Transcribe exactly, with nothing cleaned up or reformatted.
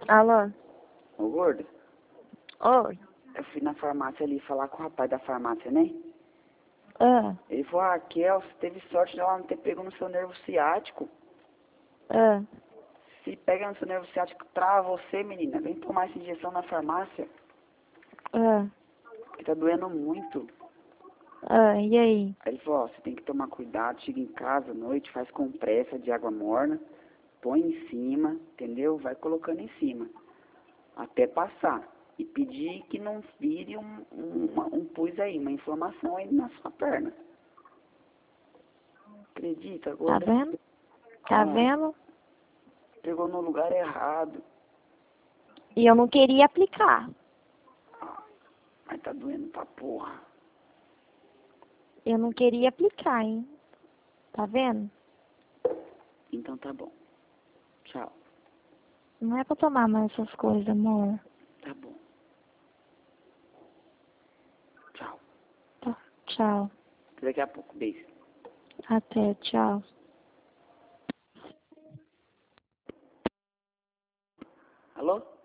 Alô? Ô, gordo, Oi? eu fui na farmácia ali falar com o rapaz da farmácia, né? Ah, Ele falou, ah, Kel, você teve sorte de ela não ter pego no seu nervo ciático. ah, Se pega no seu nervo ciático, trava você, menina. Vem tomar essa injeção na farmácia, ah, que tá doendo muito. ah, e aí? Aí ele falou, ó, você tem que tomar cuidado, chega em casa à noite, faz compressa de água morna, põe em cima, entendeu? Vai colocando em cima, até passar. E pedir que não vire um, um, uma- um pus aí, uma inflamação aí na sua perna. Acredita, Tá gorda? vendo? Tá Ah, vendo? pegou no lugar errado. E eu não queria aplicar. Ah, mas tá doendo pra porra. Eu não queria aplicar, hein? Tá vendo? Então tá bom. Tchau. Não é pra tomar mais essas coisas, amor. Tá bom. Tchau. Tá. Tchau. Até daqui a pouco. Beijo. Até, tchau. Alô?